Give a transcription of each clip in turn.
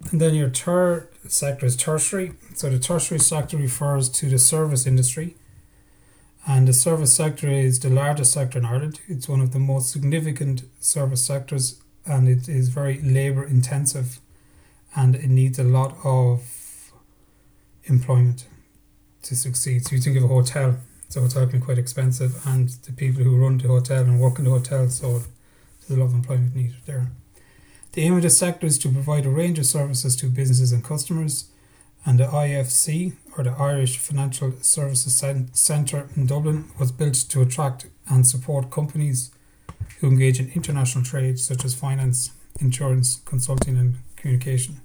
And then your third sector is tertiary. So the tertiary sector refers to the service industry. And the service sector is the largest sector in Ireland. It's one of the most significant service sectors, and it is very labour intensive, and it needs a lot of employment to succeed. So you think of a hotel, so a hotel can be quite expensive, and the people who run the hotel and work in the hotel, so there's a lot of employment needed there. The aim of the sector is to provide a range of services to businesses and customers, and the IFC, or the Irish Financial Services Centre in Dublin, was built to attract and support companies who engage in international trade such as finance, insurance, consulting and communication.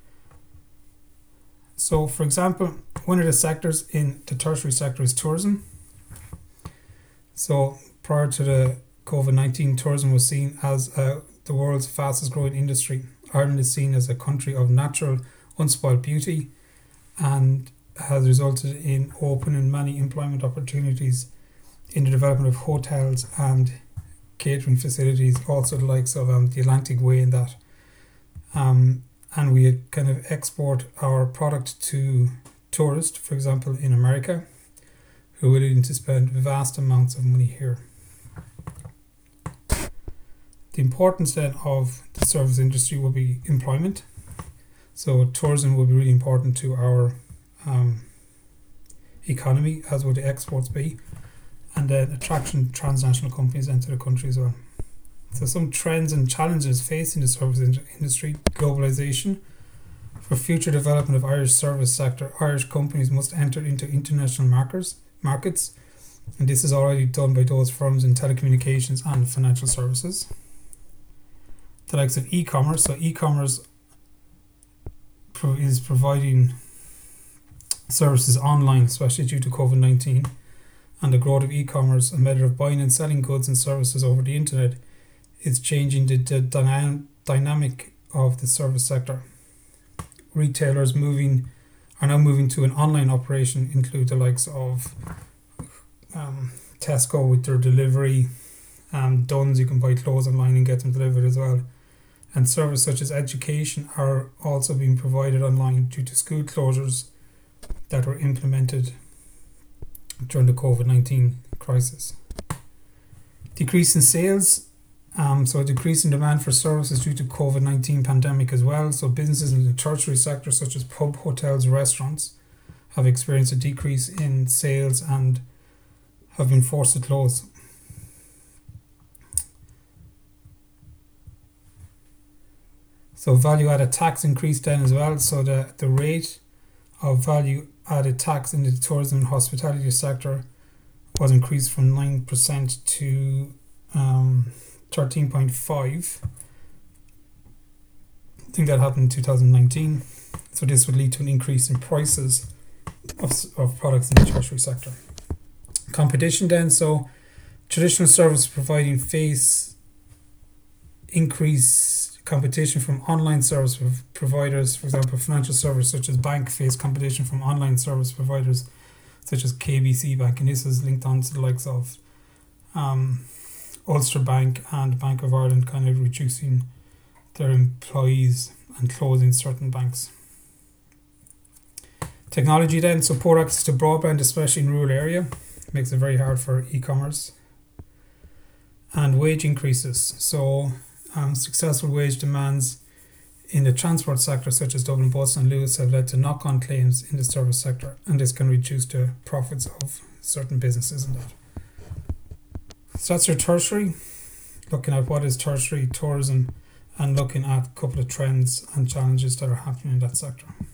So, for example, one of the sectors in the tertiary sector is tourism. So prior to the COVID-19, tourism was seen as the world's fastest growing industry. Ireland is seen as a country of natural, unspoiled beauty, and has resulted in opening many employment opportunities in the development of hotels and catering facilities, also the likes of the Atlantic Way and that. And we kind of export our product to tourists, for example, in America, who are willing to spend vast amounts of money here. The importance then of the service industry will be employment. So tourism will be really important to our economy, as will the exports be, and then attraction transnational companies into the country as well. So some trends and challenges facing the service industry: globalization. For future development of Irish service sector, Irish companies must enter into international markets, and this is already done by those firms in telecommunications and financial services. The likes of e-commerce. So e-commerce is providing services online, especially due to COVID-19, and the growth of e-commerce, a method of buying and selling goods and services over the internet, is changing the dynamic of the service sector. Retailers are now moving to an online operation, include the likes of Tesco with their delivery, Dunnes, you can buy clothes online and get them delivered as well. And services such as education are also being provided online due to school closures that were implemented during the COVID-19 crisis. Decrease in sales. So a decrease in demand for services due to COVID-19 pandemic as well. So businesses in the tertiary sector such as pub, hotels, restaurants have experienced a decrease in sales and have been forced to close. So value-added tax increased then as well. So the rate of value-added tax in the tourism and hospitality sector was increased from 9% to 13.5%. I think that happened in 2019. So this would lead to an increase in prices of products in the tertiary sector. Competition then. So traditional service providing face increased competition from online service providers. For example, financial services such as bank face competition from online service providers such as KBC Bank, and this is linked on to the likes of Ulster Bank and Bank of Ireland, kind of reducing their employees and closing certain banks. Technology then. So poor access to broadband, especially in rural area, makes it very hard for e-commerce. And wage increases. So successful wage demands in the transport sector such as Dublin Bus and Luas have led to knock-on claims in the service sector, and this can reduce the profits of certain businesses and that. So that's your tertiary, looking at what is tertiary tourism and looking at a couple of trends and challenges that are happening in that sector.